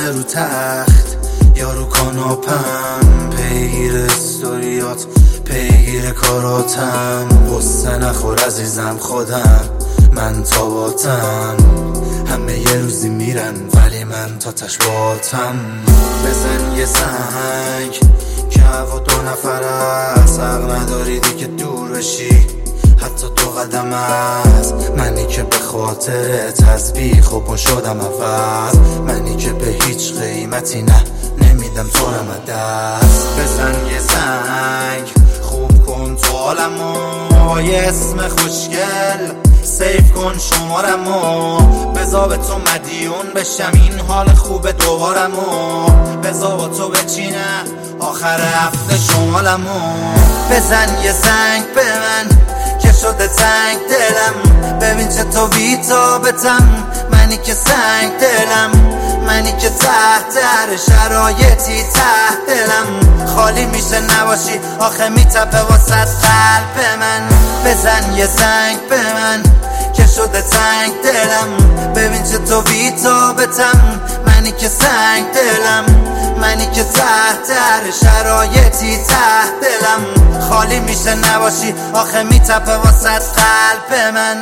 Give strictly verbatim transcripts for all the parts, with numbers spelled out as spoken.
شبانه رو تخت یا رو کاناپم، پیگیر استوریات پیگیر کاراتم. قصه نخور عزیزم خودم من تاباتم، همه یه روزی میرن ولی من تا تشباتم. بزن یه سنگ که هوا دو نفر است، حق نداریدی که دور بشی حتی دو قدم است. منی که به خاطر تسبیح خوب شدم عوض، منی که به هیچ قیمتی نه نمیدم تو رم دست. بزن یه زنگ خوب کن تو عالمو، یه اسم خوشگل سیف کن شمارمو، بذار به تو مدیون بشم این حال خوب دوبارمو، بذار با تو بچینم آخر هفته شمالمو. بزن یه زنگ به من که شده تنگ دلم، ببین چه تو بی‌تابتم، منی که سنگ دلم، منی که تحت هر شرایطی تحت دلم خالی میشه نباشی آخه میتپه واسه قلب من. بزن یه زنگ به من که شده تنگ دلم، ببین چه تو بی‌تابتم، منی که سنگ دلم، منی که تحت هر شرایطی تحت دلم خالی میشه نباشی آخه میتپه واسه قلب من.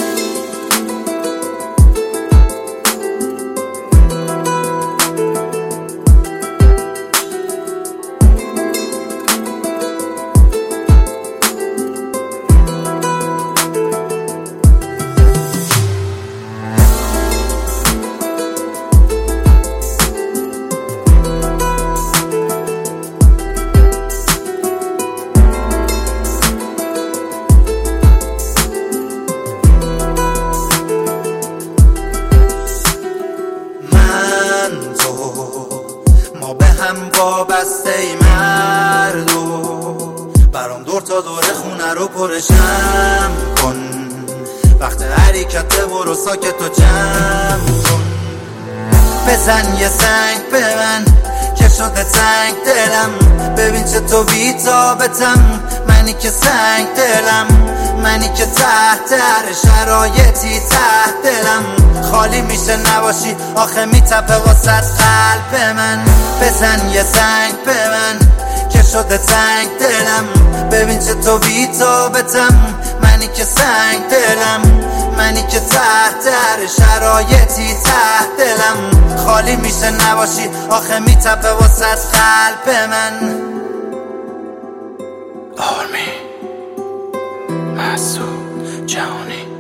ما به هم وابسته ای مردو، برام دور تا دور خونه رو پرشم کن، وقت حرکت برو ساکت و جمع کن. بزن یه سنگ به من که شده تنگ دلم، ببین چه تو بی‌تابتم، منی که سنگ دلم، منی که تحت هر شرایطی تحت دلم خالی میشه نباشی آخه میتپه واسه قلب من. بزن یه سنگ به من که شده تنگ دلم، ببین چه تو بی‌تابتم، منی که سنگ دلم، منی که تحت هر شرایطی تحت دلم خالی میشه نباشی آخه میتپه واسه قلب من. آرمی مسعود جهانی